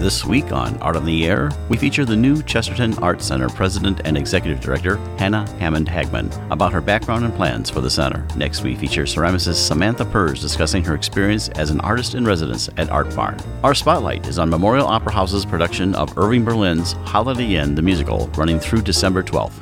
This week on Art on the Air, we feature the new Chesterton Arts Center President and Executive Director, Hannah Hammond-Hagman, about her background and plans for the center. Next, we feature ceramicist Samantha Purrs discussing her experience as an artist in residence at Art Barn. Our spotlight is on Memorial Opera House's production of Irving Berlin's Holiday Inn, the musical, running through December 12th.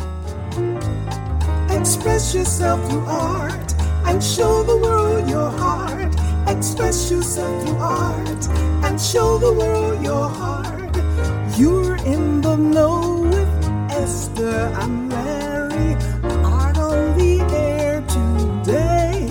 Express yourself through art and show the world your heart. Express yourself through art and show the world your heart. You're in the know with Esther and Larry. Art on the air today.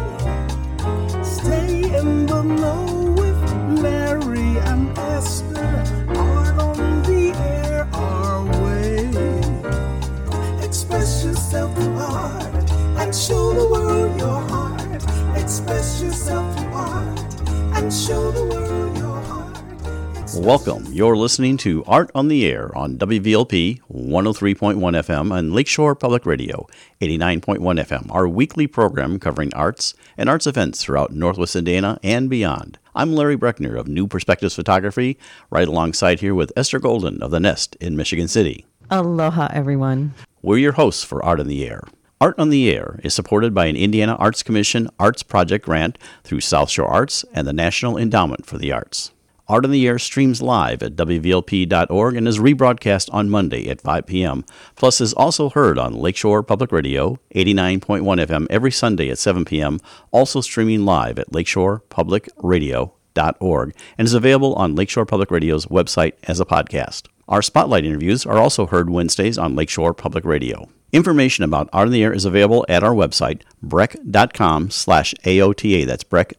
Stay in the know with Larry and Esther. Art on the air our way. Express yourself through art and show the world your heart. Express yourself through art and show the world your heart. Welcome. You're listening to Art on the Air on WVLP 103.1 FM and Lakeshore Public Radio 89.1 FM, our weekly program covering arts and arts events throughout Northwest Indiana and beyond. I'm Larry Breckner of New Perspectives Photography, right alongside here with Esther Golden of The Nest in Michigan City. Aloha, everyone. We're your hosts for Art on the Air. Art on the Air is supported by an Indiana Arts Commission Arts Project grant through South Shore Arts and the National Endowment for the Arts. Art on the Air streams live at WVLP.org and is rebroadcast on Monday at 5 p.m., plus is also heard on Lakeshore Public Radio 89.1 FM every Sunday at 7 p.m., also streaming live at lakeshorepublicradio.org, and is available on Lakeshore Public Radio's website as a podcast. Our spotlight interviews are also heard Wednesdays on Lakeshore Public Radio. Information about Art on the Air is available at our website, breck.com/AOTA. That's Breck,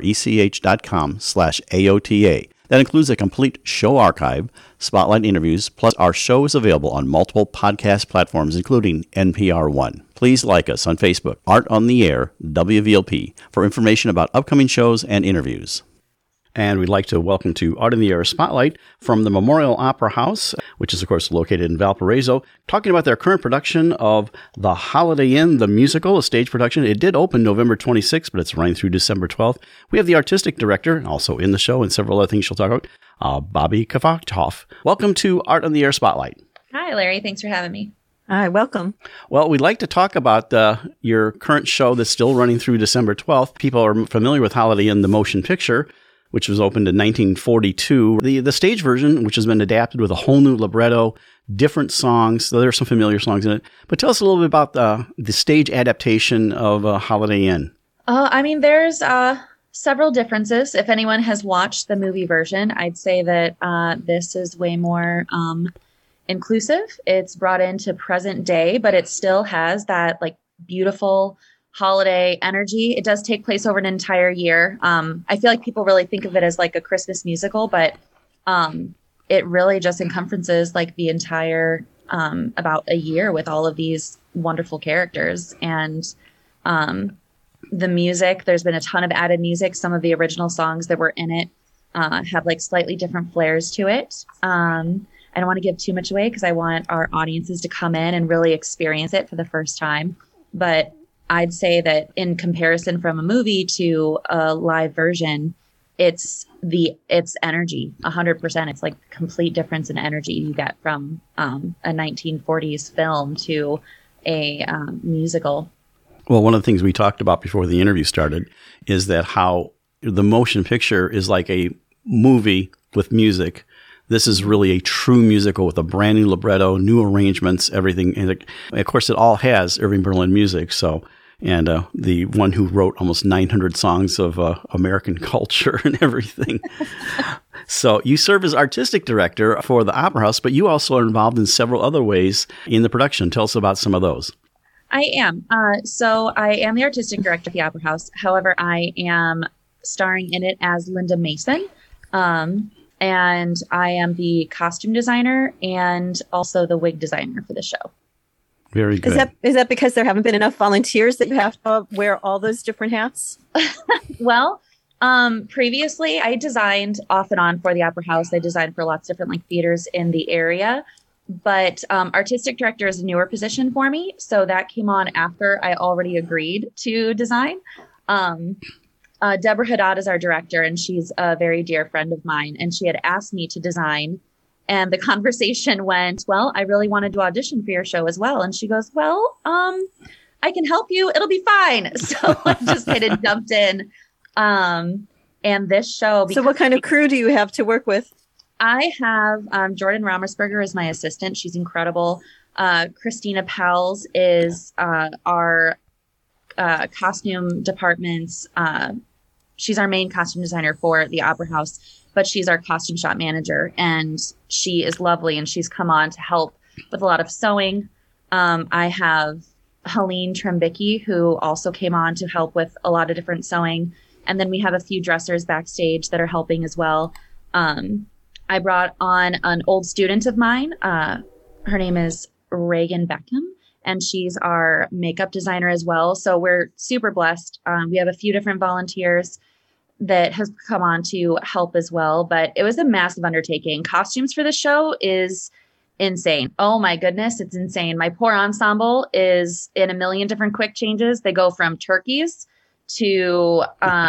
BRECH.com/AOTA. That includes a complete show archive, spotlight interviews, plus our show is available on multiple podcast platforms, including NPR One. Please like us on Facebook, Art on the Air, WVLP, for information about upcoming shows and interviews. And we'd like to welcome to Art on the Air Spotlight from the Memorial Opera House, which is, of course, located in Valparaiso, talking about their current production of The Holiday Inn, the musical, a stage production. It did open November 26th, but it's running through December 12th. We have the artistic director, also in the show, and several other things she'll talk about, Bobby Kavachtov. Welcome to Art on the Air Spotlight. Hi, Larry. Thanks for having me. Hi, welcome. Well, we'd like to talk about your current show that's still running through December 12th. People are familiar with Holiday Inn, the motion picture, which was opened in 1942. The stage version, which has been adapted with a whole new libretto, different songs. There are some familiar songs in it. But tell us a little bit about the stage adaptation of Holiday Inn. There's several differences. If anyone has watched the movie version, I'd say that this is way more inclusive. It's brought into present day, but it still has that beautiful holiday energy. It does take place over an entire year. I feel like people really think of it as like a Christmas musical, but it really just encompasses like the entire about a year with all of these wonderful characters. And the music, there's been a ton of added music. Some of the original songs that were in it have like slightly different flares to it. I don't want to give too much away because I want our audiences to come in and really experience it for the first time. But I'd say that in comparison from a movie to a live version, it's energy, 100%. It's like complete difference in energy you get from a 1940s film to a musical. Well, one of the things we talked about before the interview started is that how the motion picture is like a movie with music. This is really a true musical with a brand new libretto, new arrangements, everything. And of course, it all has Irving Berlin music. And the one who wrote almost 900 songs of American culture and everything. So you serve as artistic director for the Opera House, but you also are involved in several other ways in the production. Tell us about some of those. I am. So I am the artistic director of the Opera House. However, I am starring in it as Linda Mason. And I am the costume designer and also the wig designer for the show. Very good. Is that because there haven't been enough volunteers that you have to wear all those different hats? Well, previously I designed off and on for the Opera House. I designed for lots of different theaters in the area. But artistic director is a newer position for me. So that came on after I already agreed to design. Deborah Haddad is our director, and she's a very dear friend of mine. And she had asked me to design. And the conversation went, well, I really wanted to audition for your show as well. And she goes, well, I can help you. It'll be fine. So I just kind of jumped in. And this show. So what kind of crew do you have to work with? I have Jordan Raumersberger is my assistant. She's incredible. Christina Pels is our costume department's. She's our main costume designer for the Opera House, but she's our costume shop manager, and she is lovely, and she's come on to help with a lot of sewing. I have Helene Trembicki, who also came on to help with a lot of different sewing. And then we have a few dressers backstage that are helping as well. I brought on an old student of mine. Her name is Reagan Beckham, and she's our makeup designer as well. So we're super blessed. We have a few different volunteers that has come on to help as well. But it was a massive undertaking. Costumes for the show is insane. Oh my goodness, it's insane. My poor ensemble is in a million different quick changes. They go from turkeys to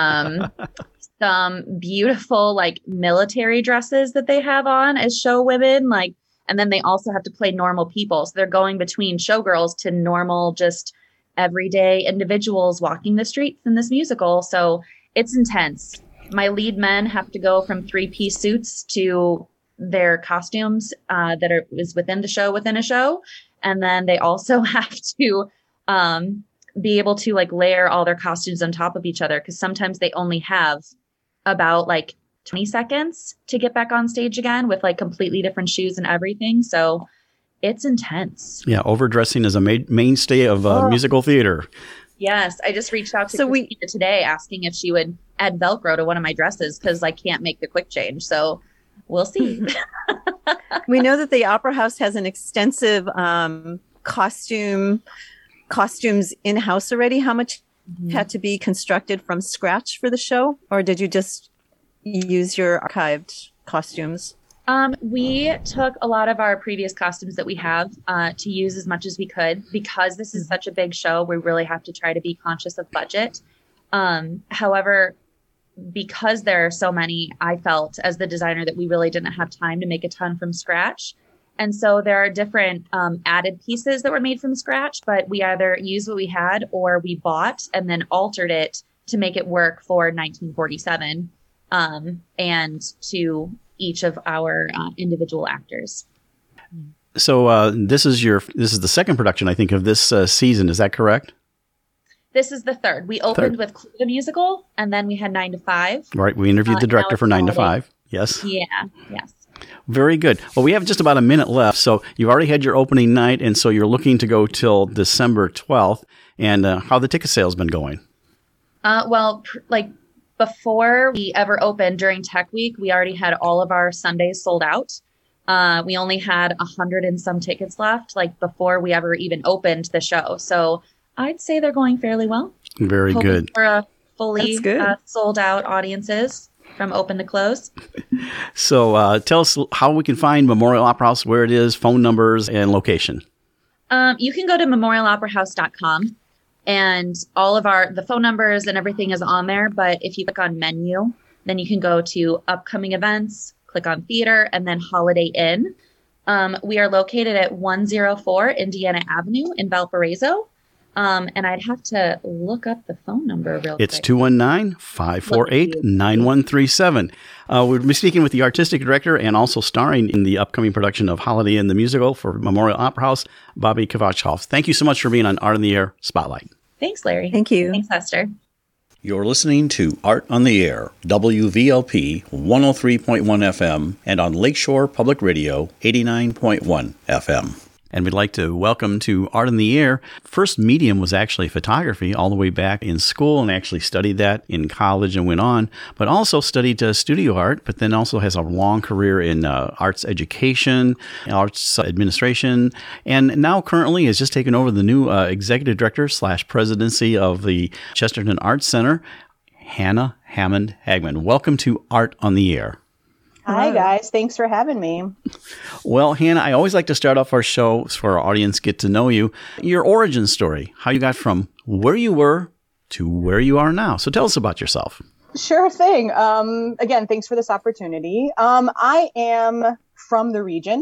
some beautiful like military dresses that they have on as show women, like, and then they also have to play normal people. So they're going between showgirls to normal, just everyday individuals walking the streets in this musical. So it's intense. My lead men have to go from 3-piece suits to their costumes that is within a show. And then they also have to be able to like layer all their costumes on top of each other, because sometimes they only have about like 20 seconds to get back on stage again with like completely different shoes and everything. So it's intense. Yeah, overdressing is a mainstay of musical theater. Yes, I just reached out to Christina today asking if she would add Velcro to one of my dresses because I can't make the quick change. So we'll see. We know that the Opera House has an extensive costumes in-house already. How much had to be constructed from scratch for the show? Or did you just use your archived costumes? We took a lot of our previous costumes that we have to use as much as we could. Because this is such a big show, we really have to try to be conscious of budget. However, because there are so many, I felt as the designer that we really didn't have time to make a ton from scratch. And so there are different added pieces that were made from scratch, but we either used what we had or we bought and then altered it to make it work for 1947 and to each of our individual acters. So this is the second production, I think, of this season. Is that correct? This is the third. We opened with Clue the Musical, and then we had 9 to 5. Right. We interviewed the director for 9 to 5. Yes. Yeah. Yes. Very good. Well, we have just about a minute left. So you've already had your opening night, and so you're looking to go till December 12th. And how the ticket sales been going? Before we ever opened during Tech Week, we already had all of our Sundays sold out. We only had 100 and some tickets left, like before we ever even opened the show. So I'd say they're going fairly well. Very hoping good. For a fully sold out audiences from open to close. So tell us how we can find Memorial Opera House, where it is, phone numbers, and location. You can go to memorialoperahouse.com. And all of the phone numbers and everything is on there. But if you click on menu, then you can go to upcoming events, click on theater, and then Holiday Inn. We are located at 104 Indiana Avenue in Valparaiso. And I'd have to look up the phone number real quick. It's 219-548-9137. We'll be speaking with the artistic director and also starring in the upcoming production of Holiday Inn the Musical for Memorial Opera House, Bobby Kovachov. Thank you so much for being on Art on the Air Spotlight. Thanks, Larry. Thank you. Thanks, Hester. You're listening to Art on the Air, WVLP 103.1 FM, and on Lakeshore Public Radio 89.1 FM. And we'd like to welcome to Art in the Air. First medium was actually photography all the way back in school, and actually studied that in college and went on, but also studied studio art, but then also has a long career in arts education, arts administration, and now currently has just taken over the new executive director / presidency of the Chesterton Arts Center, Hannah Hammond Hagman. Welcome to Art on the Air. Hi, guys. Thanks for having me. Well, Hannah, I always like to start off our show for our audience, get to know you. Your origin story, how you got from where you were to where you are now. So tell us about yourself. Sure thing. Again, thanks for this opportunity. I am from the region.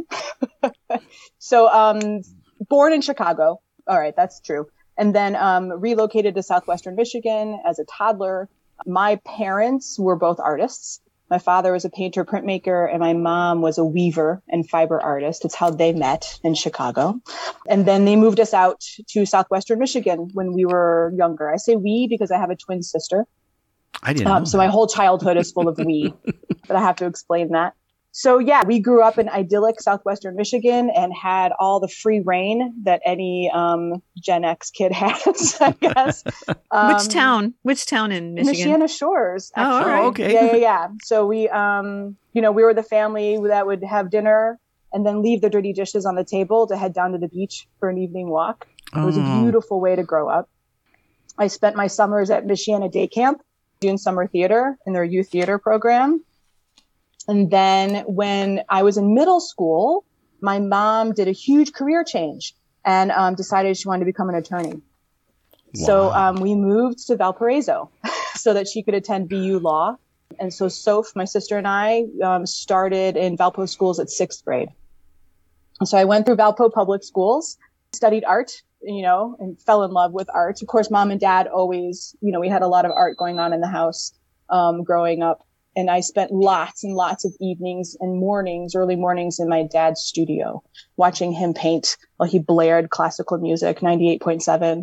So born in Chicago. All right, that's true. And then relocated to Southwestern Michigan as a toddler. My parents were both artists. My father was a painter, printmaker, and my mom was a weaver and fiber artist. It's how they met in Chicago. And then they moved us out to Southwestern Michigan when we were younger. I say we because I have a twin sister. I didn't know so my whole childhood is full of we, but I have to explain that. So yeah, we grew up in idyllic Southwestern Michigan and had all the free reign that any Gen X kid has, I guess. Which town? Which town in Michigan? Michiana Shores. Actually. Oh, all right. Okay. Yeah. So we, we were the family that would have dinner and then leave the dirty dishes on the table to head down to the beach for an evening walk. It was a beautiful way to grow up. I spent my summers at Michiana Day Camp doing summer theater in their youth theater program. And then when I was in middle school, my mom did a huge career change and decided she wanted to become an attorney. Wow. So we moved to Valparaiso so that she could attend BU Law. And so Soph, my sister, and I started in Valpo schools at 6th grade. And so I went through Valpo public schools, studied art, and fell in love with art. Of course, mom and dad always, we had a lot of art going on in the house growing up. And I spent lots and lots of evenings and mornings, early mornings in my dad's studio, watching him paint while he blared classical music, 98.7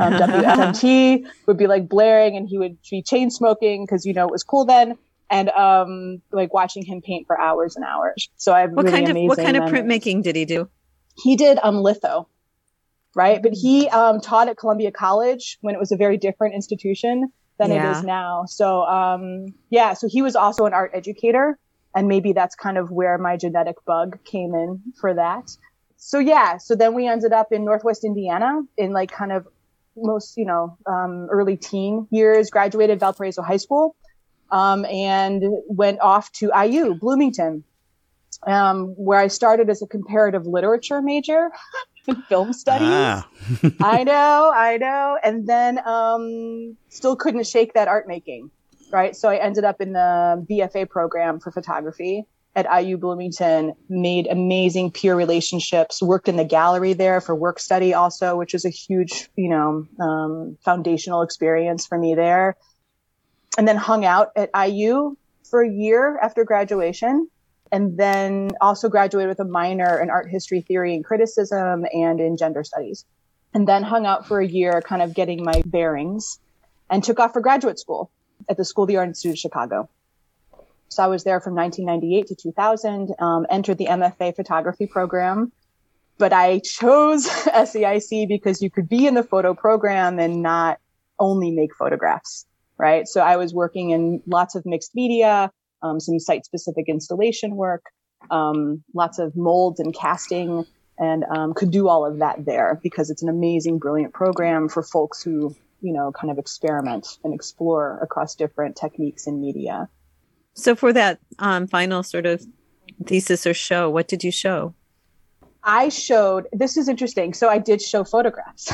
WFMT would be like blaring and he would be chain smoking because, it was cool then. And like watching him paint for hours and hours. So I have what really kind amazing of memories. printmaking did he do? He did litho, right? But he taught at Columbia College when it was a very different institution than it is now. So, so he was also an art educator, and maybe that's kind of where my genetic bug came in for that. So then we ended up in Northwest Indiana in like kind of most, early teen years, graduated Valparaiso High School, and went off to IU, Bloomington, where I started as a comparative literature major. Film studies. I know. And then still couldn't shake that art making, right? So I ended up in the BFA program for photography at IU Bloomington, made amazing peer relationships, worked in the gallery there for work study also, which is a huge, foundational experience for me there. And then hung out at IU for a year after graduation. And then also graduated with a minor in art history theory and criticism and in gender studies. And then hung out for a year kind of getting my bearings and took off for graduate school at the School of the Art Institute of Chicago. So I was there from 1998 to 2000, entered the MFA photography program. But I chose SAIC because you could be in the photo program and not only make photographs, right? So I was working in lots of mixed media, some site-specific installation work, lots of molds and casting, and could do all of that there because it's an amazing, brilliant program for folks who, kind of experiment and explore across different techniques in media. So for that final sort of thesis or show, what did you show? I showed, this is interesting. So I did show photographs.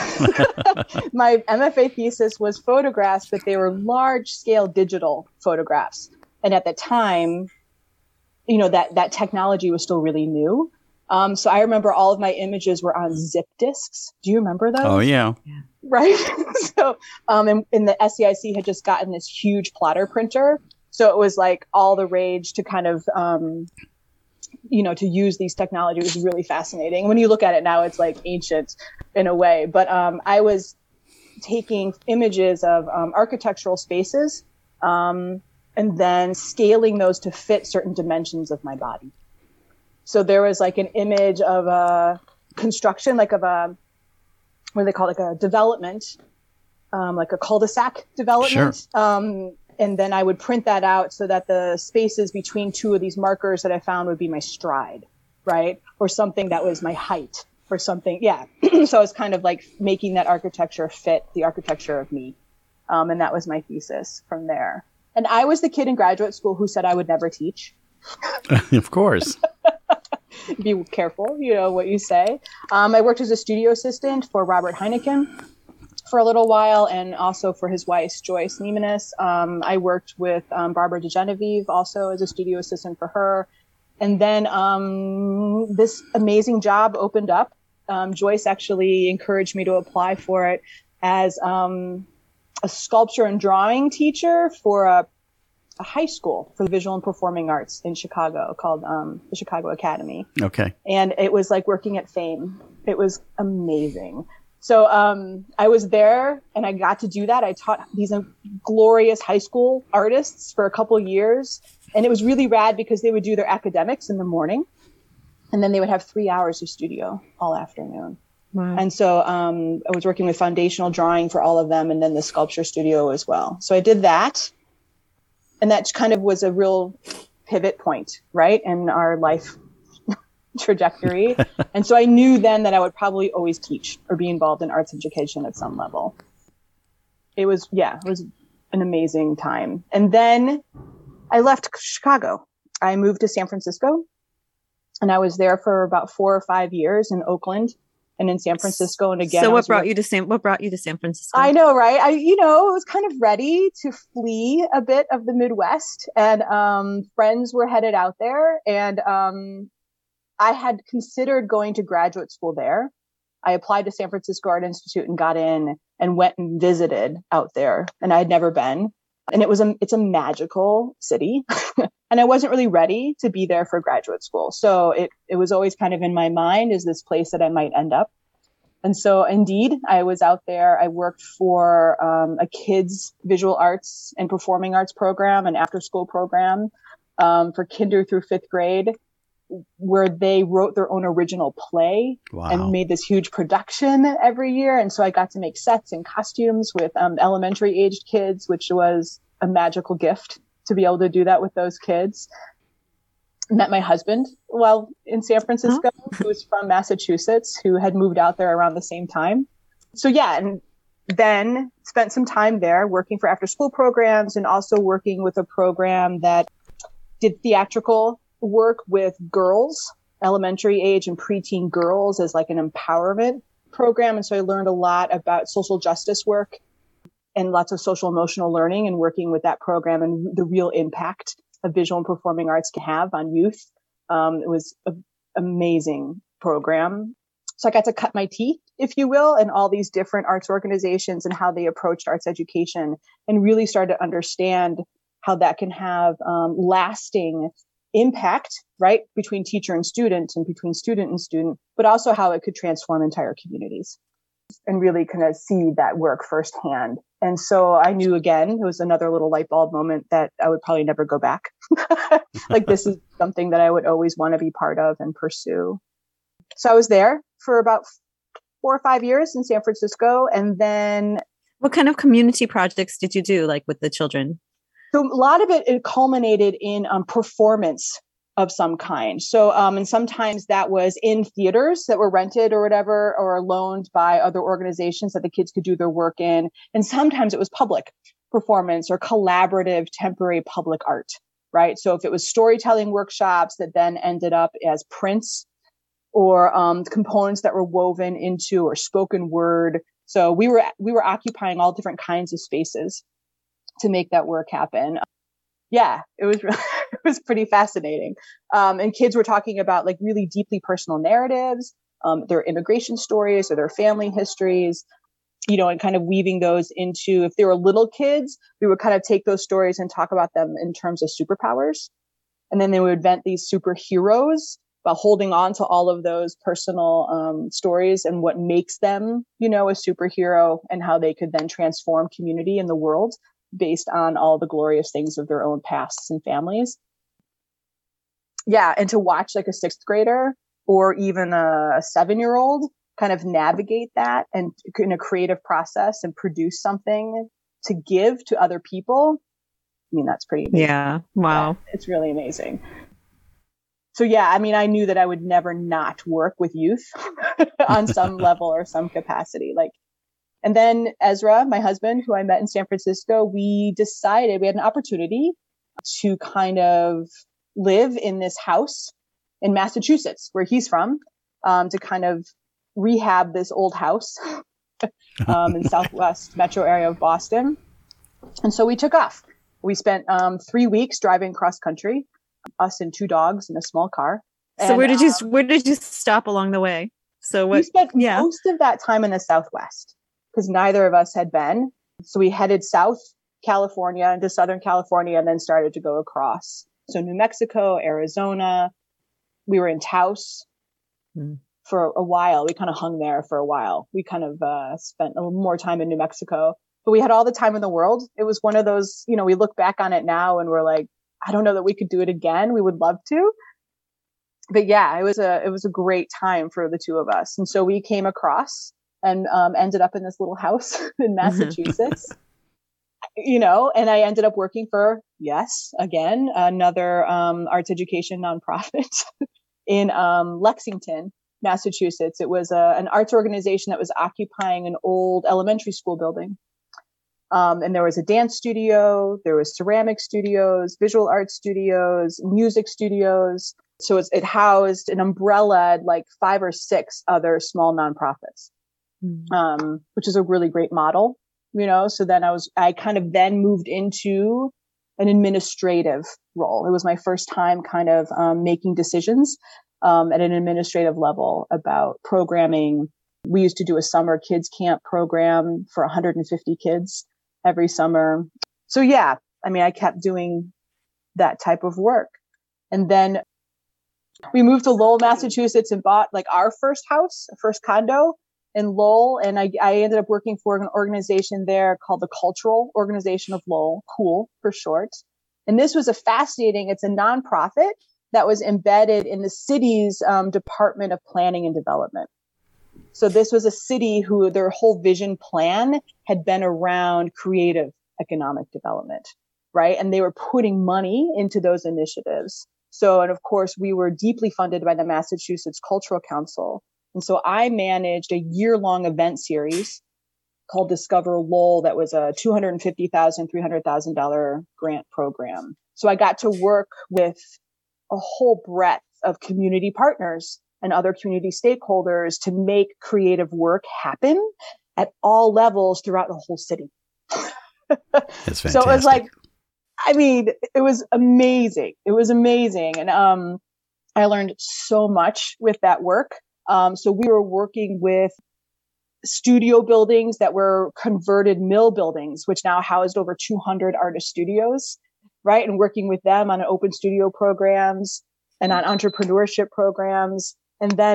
My MFA thesis was photographs, but they were large-scale digital photographs. And at the time, that technology was still really new. So I remember all of my images were on zip disks. Do you remember those? Oh, yeah. Right. So, and the SAIC had just gotten this huge plotter printer. So it was like all the rage to kind of, to use these technologies was really fascinating. When you look at it now, it's like ancient in a way. But I was taking images of architectural spaces, and then scaling those to fit certain dimensions of my body. So there was like an image of a construction, like of a, what do they call it? Like a development, like a cul-de-sac development. Sure. And then I would print that out so that the spaces between two of these markers that I found would be my stride, right? Or something that was my height or something. Yeah. So I was kind of like making that architecture fit the architecture of me. And that was my thesis from there. And I was the kid in graduate school who said I would never teach. Of course. Be careful, what you say. I worked as a studio assistant for Robert Heineken for a little while, and also for his wife, Joyce Neimanis. I worked with Barbara DeGenevieve also as a studio assistant for her. And then this amazing job opened up. Joyce actually encouraged me to apply for it as a sculpture and drawing teacher for a high school for the visual and performing arts in Chicago called the Chicago Academy. Okay. And it was like working at Fame. It was amazing. So I was there and I got to do that. I taught these glorious high school artists for a couple of years. And it was really rad because they would do their academics in the morning and then they would have 3 hours of studio all afternoon. Wow. And so I was working with foundational drawing for all of them and then the sculpture studio as well. So I did that. And that kind of was a real pivot point, right, in our life trajectory. And so I knew then that I would probably always teach or be involved in arts education at some level. It was an amazing time. And then I left Chicago. I moved to San Francisco and I was there for about 4 or 5 years in Oakland and in San Francisco. And again, so what brought you to San Francisco? I know, right? I was kind of ready to flee a bit of the Midwest, and friends were headed out there, and I had considered going to graduate school there. I applied to San Francisco Art Institute and got in and went and visited out there, and I had never been. And it's a magical city, and I wasn't really ready to be there for graduate school. So it was always kind of in my mind as this place that I might end up. And so indeed, I was out there. I worked for a kids visual arts and performing arts program, an after school program for kinder through 5th grade, where they wrote their own original play. Wow. And made this huge production every year. And so I got to make sets and costumes with elementary aged kids, which was a magical gift to be able to do that with those kids. Met my husband while in San Francisco, who was from Massachusetts, who had moved out there around the same time. So yeah, and then spent some time there working for after school programs and also working with a program that did theatrical work with girls, elementary age and preteen girls, as like an empowerment program. And so I learned a lot about social justice work and lots of social emotional learning and working with that program and the real impact of visual and performing arts can have on youth. It was an amazing program. So I got to cut my teeth, if you will, in all these different arts organizations and how they approached arts education, and really started to understand how that can have lasting impact, right, between teacher and student and between student and student, but also how it could transform entire communities and really kind of see that work firsthand. And so I knew, again, it was another little light bulb moment that I would probably never go back. Like, this is something that I would always want to be part of and pursue. So I was there for about 4 or 5 years in San Francisco. And then what kind of community projects did you do, like with the children? So a lot of it culminated in performance of some kind. So, and sometimes that was in theaters that were rented or whatever, or loaned by other organizations that the kids could do their work in. And sometimes it was public performance or collaborative temporary public art, right? So if it was storytelling workshops that then ended up as prints or components that were woven into or spoken word. So we were occupying all different kinds of spaces to make that work happen. Yeah, it was pretty fascinating. And kids were talking about like really deeply personal narratives, their immigration stories or their family histories, and kind of weaving those into, if they were little kids, we would kind of take those stories and talk about them in terms of superpowers. And then they would invent these superheroes by holding on to all of those personal stories and what makes them, a superhero, and how they could then transform community and the world based on all the glorious things of their own pasts and families. Yeah. And to watch like a 6th grader or even a 7-year-old kind of navigate that and in a creative process and produce something to give to other people. I mean, that's pretty amazing. Yeah. Wow. Yeah, it's really amazing. So yeah, I mean, I knew that I would never not work with youth on some level or some capacity. And then Ezra, my husband, who I met in San Francisco, we decided we had an opportunity to kind of live in this house in Massachusetts, where he's from, to kind of rehab this old house in southwest metro area of Boston. And so we took off. We spent 3 weeks driving cross country, us and 2 dogs in a small car. So and, where did you stop along the way? So we spent most of that time in the Southwest because neither of us had been. So we headed South California into Southern California and then started to go across. So New Mexico, Arizona. We were in Taos for a while. We kind of hung there for a while. We kind of spent a little more time in New Mexico, but we had all the time in the world. It was one of those, we look back on it now and we're like, I don't know that we could do it again. We would love to. But yeah, it was a great time for the 2 of us. And so we came across and ended up in this little house in Massachusetts, and I ended up working for, again, another arts education nonprofit in Lexington, Massachusetts. It was an arts organization that was occupying an old elementary school building. And there was a dance studio, there was ceramic studios, visual arts studios, music studios. So it housed an umbrella, like 5 or 6 other small nonprofits, which is a really great model, So then I kind of then moved into an administrative role. It was my first time kind of making decisions at an administrative level about programming. We used to do a summer kids camp program for 150 kids every summer. So yeah, I kept doing that type of work. And then we moved to Lowell, Massachusetts and bought like our first house, first condo in Lowell. And I ended up working for an organization there called the Cultural Organization of Lowell, COOL for short. And this was it's a nonprofit that was embedded in the city's Department of Planning and Development. So this was a city who their whole vision plan had been around creative economic development, right? And they were putting money into those initiatives. So, and of course, we were deeply funded by the Massachusetts Cultural Council. And so I managed a year-long event series called Discover Lowell that was a $250,000, $300,000 grant program. So I got to work with a whole breadth of community partners and other community stakeholders to make creative work happen at all levels throughout the whole city. That's fantastic. So it was like, it was amazing. It was amazing. And I learned so much with that work. So we were working with studio buildings that were converted mill buildings, which now housed over 200 artist studios, right? And working with them on open studio programs and on entrepreneurship programs. And then,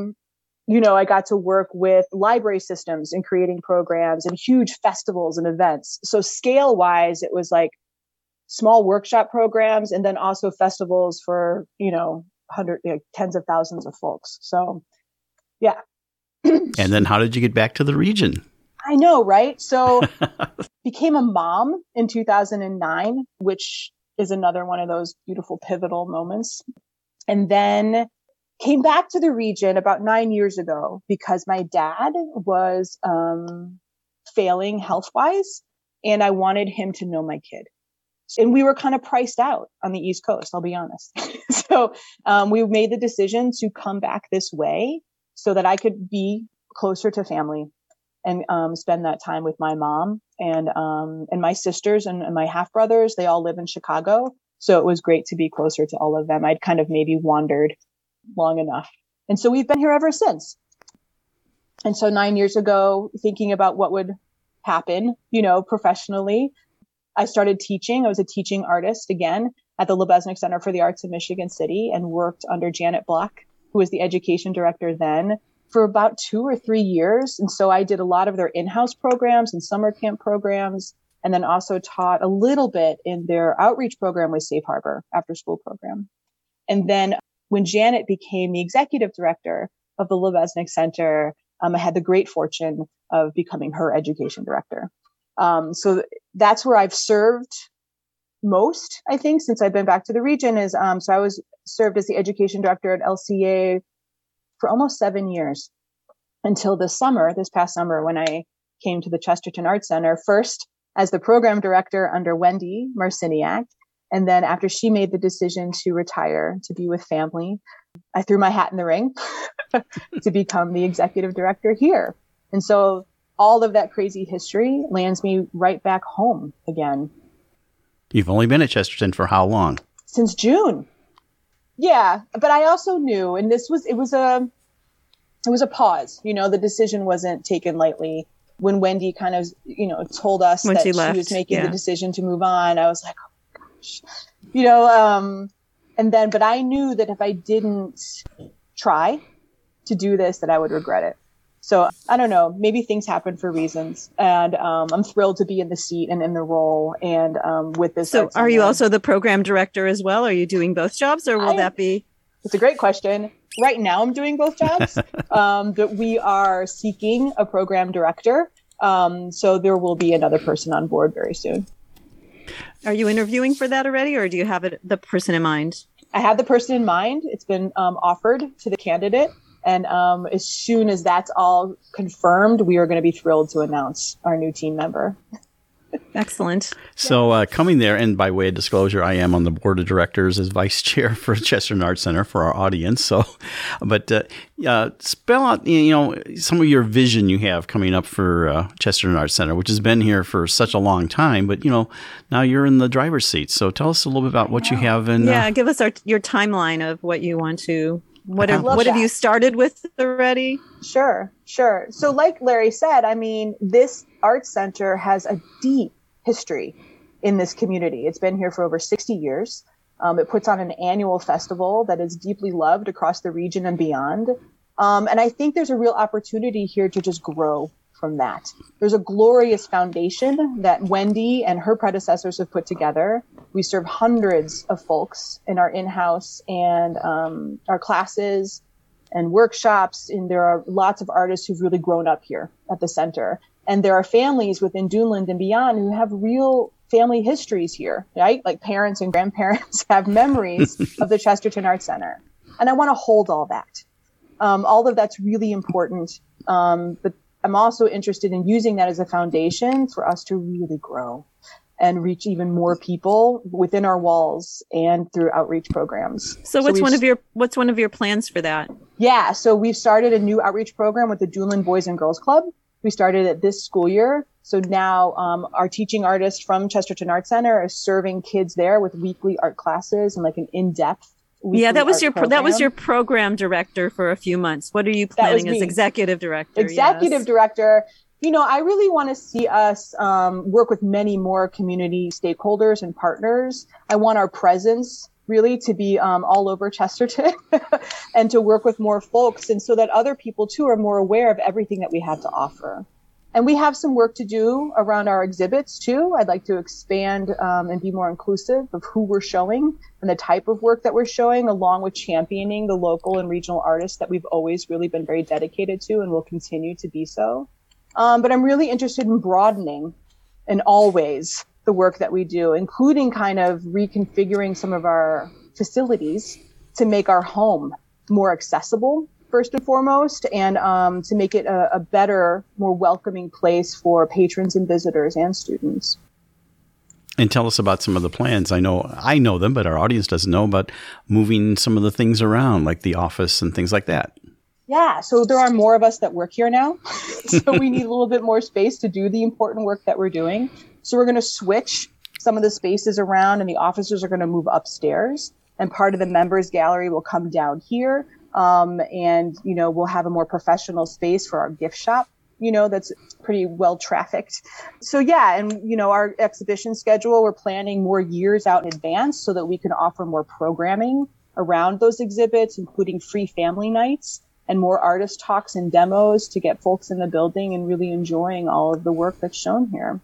I got to work with library systems and creating programs and huge festivals and events. So scale wise, it was like small workshop programs and then also festivals for, tens of thousands of folks. So, yeah. And then how did you get back to the region? I know, right? So became a mom in 2009, which is another one of those beautiful pivotal moments. And then came back to the region about 9 years ago because my dad was failing health-wise, and I wanted him to know my kid. And we were kind of priced out on the East Coast, I'll be honest. So we made the decision to come back this way so that I could be closer to family and spend that time with my mom and my sisters and my half-brothers. They all live in Chicago. So it was great to be closer to all of them. I'd kind of maybe wandered long enough. And so we've been here ever since. And so 9 years ago, thinking about what would happen, professionally, I started teaching. I was a teaching artist again at the Lebesnick Center for the Arts in Michigan City and worked under Janet Block, who was the education director then, for about 2 or 3 years. And so I did a lot of their in-house programs and summer camp programs, and then also taught a little bit in their outreach program with Safe Harbor after school program. And then when Janet became the executive director of the Lebesnick Center, I had the great fortune of becoming her education director. So that's where I've served most, I think, since I've been back to the region is, so I served as the education director at LCA for almost 7 years until this past summer, when I came to the Chesterton Arts Center, first as the program director under Wendy Marciniak. And then after she made the decision to retire, to be with family, I threw my hat in the ring to become the executive director here. And so all of that crazy history lands me right back home again. You've only been at Chesterton for how long? Since June. Yeah, but I also knew, and it was a pause. The decision wasn't taken lightly. When Wendy kind of, told us that she was making the decision to move on, I was like, oh my gosh, but I knew that if I didn't try to do this, that I would regret it. So I don't know, maybe things happen for reasons, and I'm thrilled to be in the seat and in the role and with this. So are you also the program director as well? Are you doing both jobs, or will that be? It's a great question. Right now I'm doing both jobs, but we are seeking a program director. So there will be another person on board very soon. Are you interviewing for that already, or do you have the person in mind? I have the person in mind. It's been offered to the candidate. And as soon as that's all confirmed, we are going to be thrilled to announce our new team member. Excellent. So coming there, and by way of disclosure, I am on the board of directors as vice chair for Chesterton Arts Center for our audience. So, but spell out, some of your vision you have coming up for Chesterton Arts Center, which has been here for such a long time. But now you're in the driver's seat. So tell us a little bit about what you have. And give us your timeline of what you want to. What have you started with already? Sure. So like Larry said, this arts center has a deep history in this community. It's been here for over 60 years. It puts on an annual festival that is deeply loved across the region and beyond. And I think there's a real opportunity here to just grow from that. There's a glorious foundation that Wendy and her predecessors have put together. We serve hundreds of folks in our in-house and our classes and workshops. And there are lots of artists who've really grown up here at the center. And there are families within Duneland and beyond who have real family histories here, right? Like parents and grandparents have memories of the Chesterton Arts Center. And I want to hold all that. All of that's really important. But I'm also interested in using that as a foundation for us to really grow and reach even more people within our walls and through outreach programs. So what's one of your plans for that? Yeah, so we've started a new outreach program with the Duneland Boys and Girls Club. We started it this school year. So now our teaching artist from Chesterton Arts Center is serving kids there with weekly art classes and like an in-depth. That was your program director for a few months. What are you planning as executive director? Director. I really want to see us work with many more community stakeholders and partners. I want our presence really to be all over Chesterton and to work with more folks, and so that other people too are more aware of everything that we have to offer. And we have some work to do around our exhibits too. I'd like to expand and be more inclusive of who we're showing and the type of work that we're showing, along with championing the local and regional artists that we've always really been very dedicated to and will continue to be so. But I'm really interested in broadening in all ways the work that we do, including kind of reconfiguring some of our facilities to make our home more accessible, first and foremost, and to make it a better, more welcoming place for patrons and visitors and students. And tell us about some of the plans. I know them, but our audience doesn't know about moving some of the things around, like the office and things like that. Yeah, so there are more of us that work here now. So we need a little bit more space to do the important work that we're doing. So we're going to switch some of the spaces around, and the officers are going to move upstairs. And part of the members gallery will come down here. And we'll have a more professional space for our gift shop, that's pretty well trafficked. So yeah, and our exhibition schedule, we're planning more years out in advance so that we can offer more programming around those exhibits, including free family nights and more artist talks and demos to get folks in the building and really enjoying all of the work that's shown here.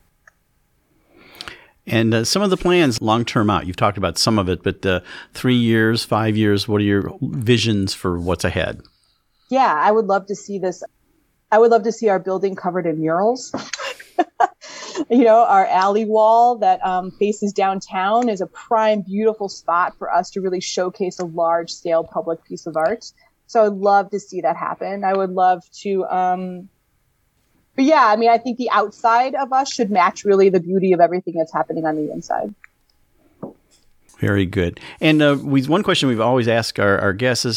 And some of the plans long-term out, you've talked about some of it, but 3 years, 5 years, what are your visions for what's ahead? Yeah, I would love to see this. I would love to see our building covered in murals. Our alley wall that faces downtown is a prime, beautiful spot for us to really showcase a large-scale public piece of art. So I'd love to see that happen. I would love to... But yeah, I think the outside of us should match really the beauty of everything that's happening on the inside. Very good. And one question we've always asked our guests is,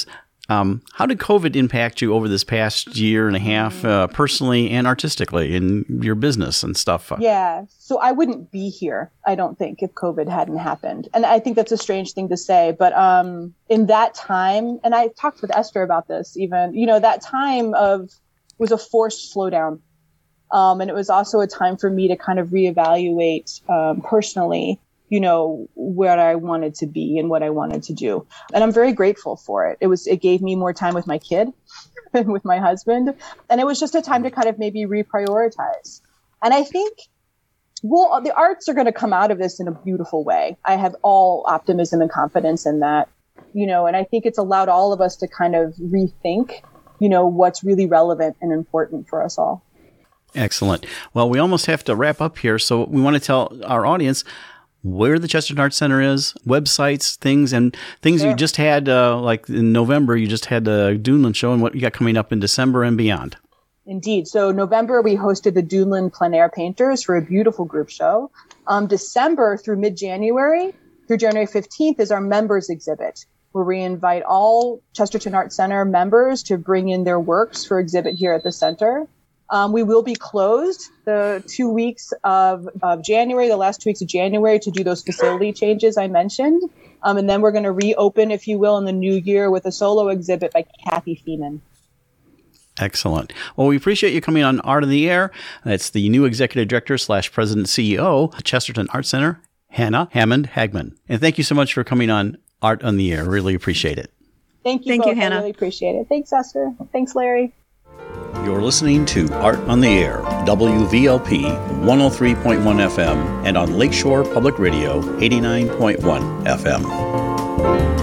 How did COVID impact you over this past year and a half, personally and artistically in your business and stuff? Yeah. So I wouldn't be here, I don't think, if COVID hadn't happened. And I think that's a strange thing to say. But in that time, and I talked with Esther about this even, that time was a forced slowdown. And it was also a time for me to kind of reevaluate personally, where I wanted to be and what I wanted to do. And I'm very grateful for it. It gave me more time with my kid and with my husband. And it was just a time to kind of maybe reprioritize. And I think, the arts are going to come out of this in a beautiful way. I have all optimism and confidence in that, and I think it's allowed all of us to kind of rethink, what's really relevant and important for us all. Excellent. Well, we almost have to wrap up here. So we want to tell our audience where the Chesterton Arts Center is, websites, things Sure. you just had, like in November, you just had the Duneland show, and what you got coming up in December and beyond. Indeed. So November, we hosted the Duneland Plein Air Painters for a beautiful group show. December through mid-January, through January 15th, is our members exhibit, where we invite all Chesterton Arts Center members to bring in their works for exhibit here at the center. We will be closed the 2 weeks of January, the last 2 weeks of January, to do those facility changes I mentioned. And then we're going to reopen, if you will, in the new year with a solo exhibit by Kathy Feeman. Excellent. Well, we appreciate you coming on Art on the Air. That's the new Executive Director / President CEO, Chesterton Arts Center, Hannah Hammond Hagman. And thank you so much for coming on Art on the Air. Really appreciate it. Thank you, Thank both. you, Hannah. I really appreciate it. Thanks, Esther. Thanks, Larry. You're listening to Art on the Air, WVLP 103.1 FM, and on Lakeshore Public Radio 89.1 FM.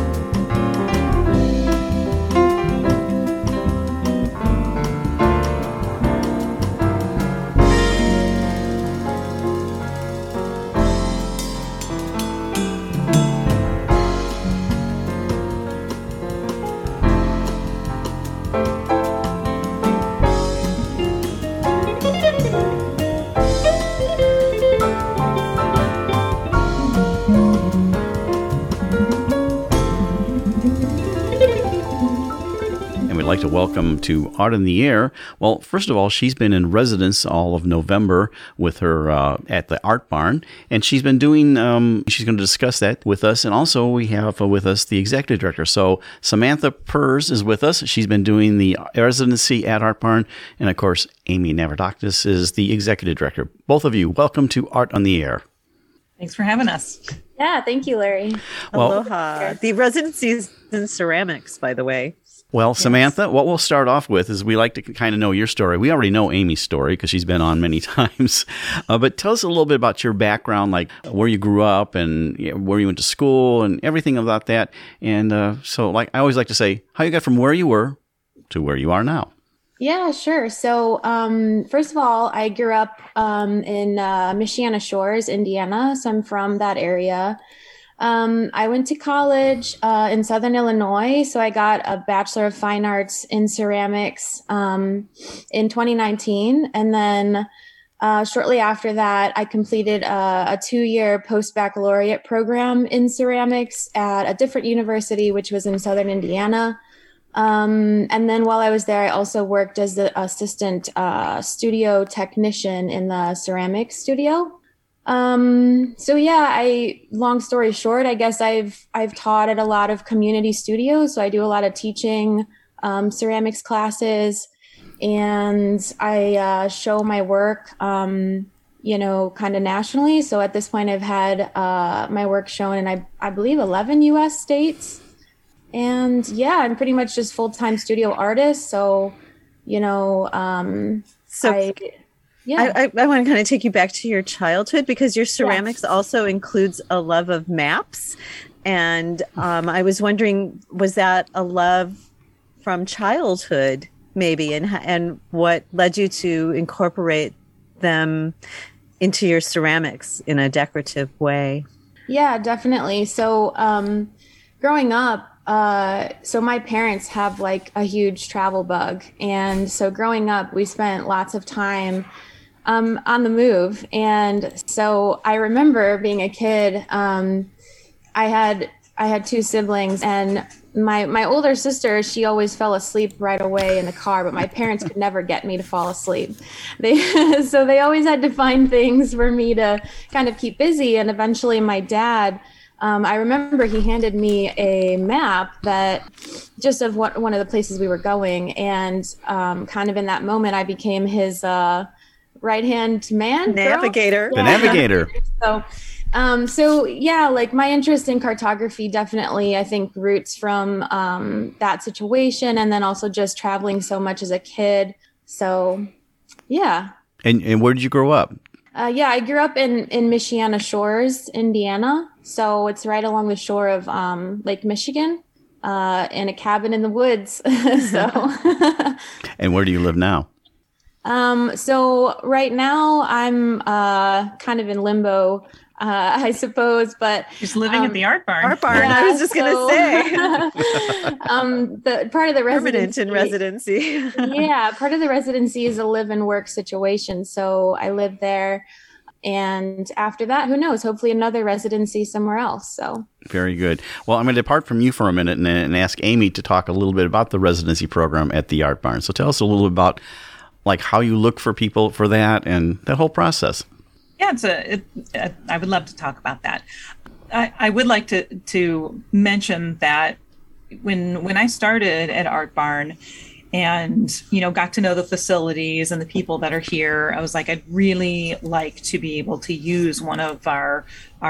Like to welcome to Art in the Air. Well, first of all, she's been in residence all of November with her at the Art Barn, and she's been doing, she's going to discuss that with us, and also we have with us the executive director. So Samantha Pers is with us. She's been doing the residency at Art Barn, and of course, Amy Navardakis is the executive director. Both of you, welcome to Art on the Air. Thanks for having us. Yeah, thank you, Larry. Well, Aloha. The residency is in ceramics, by the way. Well, Samantha, what we'll start off with is we like to kind of know your story. We already know Amy's story because she's been on many times. But tell us a little bit about your background, like where you grew up and where you went to school and everything about that. And so like I always like to say, how you got from where you were to where you are now. Yeah, sure. So first of all, I grew up in Michiana Shores, Indiana. So I'm from that area. I went to college in Southern Illinois, so I got a Bachelor of Fine Arts in Ceramics in 2019. And then shortly after that, I completed a 2-year post-baccalaureate program in ceramics at a different university, which was in Southern Indiana. And then while I was there, I also worked as the assistant studio technician in the ceramics studio. So yeah, long story short, I guess I've taught at a lot of community studios. So I do a lot of teaching, ceramics classes, and I, show my work, kind of nationally. So at this point I've had, my work shown in, I believe 11 US states. And yeah, I'm pretty much just full-time studio artist. So, I want to kind of take you back to your childhood because your ceramics also includes a love of maps. And I was wondering, was that a love from childhood maybe? And what led you to incorporate them into your ceramics in a decorative way? Yeah, definitely. So growing up, so my parents have like a huge travel bug. And so growing up, we spent lots of time on the move. And so I remember being a kid, I had 2 siblings, and my older sister, she always fell asleep right away in the car, but my parents could never get me to fall asleep. So they always had to find things for me to kind of keep busy. And eventually my dad, I remember he handed me a map that just of one of the places we were going. And kind of in that moment, I became his right-hand man. Navigator. The navigator. So yeah, like my interest in cartography definitely, I think, roots from that situation, and then also just traveling so much as a kid. So yeah. And where did you grow up? Yeah, I grew up in Michiana Shores, Indiana. So it's right along the shore of Lake Michigan, in a cabin in the woods. And where do you live now? So right now I'm kind of in limbo. I suppose, but Just living at the Art Barn. Art Barn. Yeah, I was just going to say. The part of the Permanent residency, in residency. yeah, part of the residency is a live and work situation. So I live there, and after that, who knows? Hopefully, another residency somewhere else. So very good. Well, I'm going to depart from you for a minute and ask Amy to talk a little bit about the residency program at the Art Barn. So tell us a little bit about like how you look for people for that and that whole process. Yeah, I would love to talk about that. I would like to mention that when I started at Art Barn and, got to know the facilities and the people that are here, I was like, I'd really like to be able to use one of our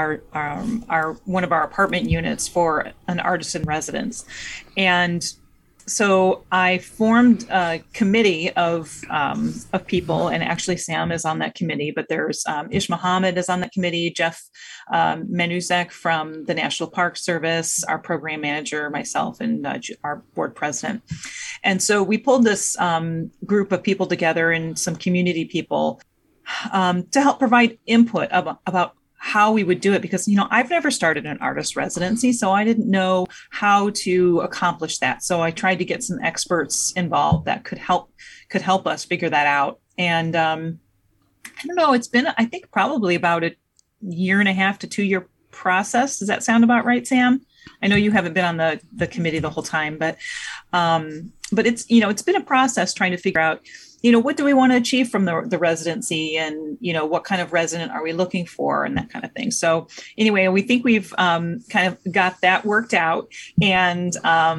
apartment units for an artist in residence. And so I formed a committee of people, and actually Sam is on that committee, but there's Ish Muhammad is on that committee, Jeff Manusek from the National Park Service, our program manager, myself, and our board president. And so we pulled this group of people together and some community people to help provide input about how we would do it, because, I've never started an artist residency, so I didn't know how to accomplish that. So I tried to get some experts involved that could help us figure that out. And I don't know, it's been, I think, probably about a 1.5 to 2 year process. Does that sound about right, Sam? I know you haven't been on the committee the whole time, but it's, it's been a process trying to figure out, what do we want to achieve from the residency, and, what kind of resident are we looking for, and that kind of thing. So anyway, we think we've kind of got that worked out. And,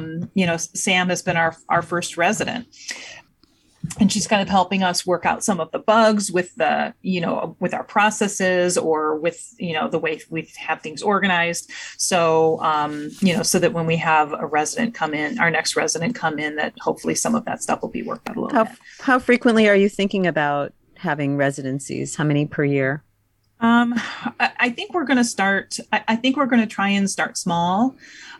Sam has been our first resident. And she's kind of helping us work out some of the bugs with with our processes, or with, the way we have things organized. So, so that when we have a resident come in, our next resident come in, that hopefully some of that stuff will be worked out a little bit. How frequently are you thinking about having residencies? How many per year? I think we're going to start. I think we're going to try and start small.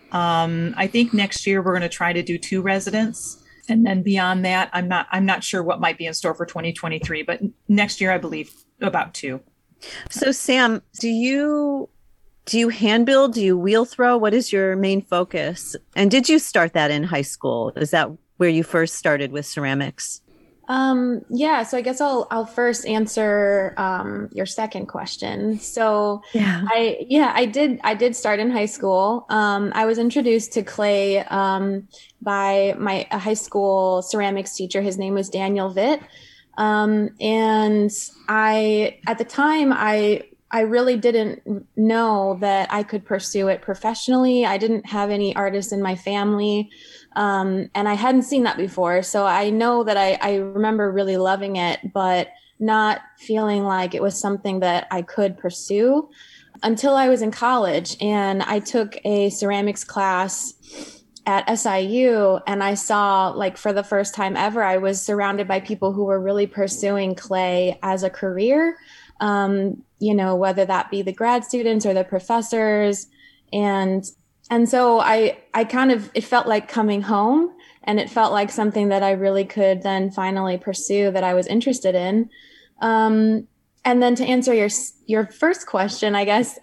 I think next year we're going to try to do 2 residents. And then beyond that, I'm not sure what might be in store for 2023, but next year, I believe about 2. So Sam, do you hand build? Do you wheel throw? What is your main focus? And did you start that in high school? Is that where you first started with ceramics? Yeah, so I guess I'll first answer your second question. So I did start in high school. I was introduced to clay by my high school ceramics teacher. His name was Daniel Vitt. And at the time I really didn't know that I could pursue it professionally. I didn't have any artists in my family. And I hadn't seen that before. So I know that I remember really loving it, but not feeling like it was something that I could pursue until I was in college. And I took a ceramics class at SIU, and I saw, like, for the first time ever, I was surrounded by people who were really pursuing clay as a career, whether that be the grad students or the professors. And so I kind of, it felt like coming home, and it felt like something that I really could then finally pursue, that I was interested in. And then to answer your first question, I guess,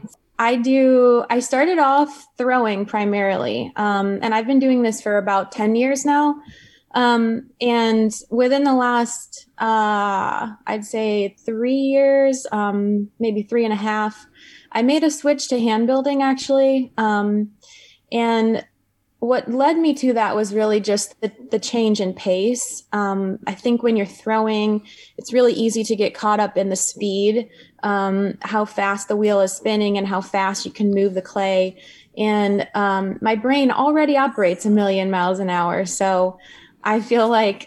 I started off throwing primarily. And I've been doing this for about 10 years now. And within the last, I'd say 3 years, maybe 3.5, I made a switch to hand building, actually. And what led me to that was really just the change in pace. I think when you're throwing, it's really easy to get caught up in the speed, how fast the wheel is spinning and how fast you can move the clay. And my brain already operates 1,000,000 miles an hour. So I feel like,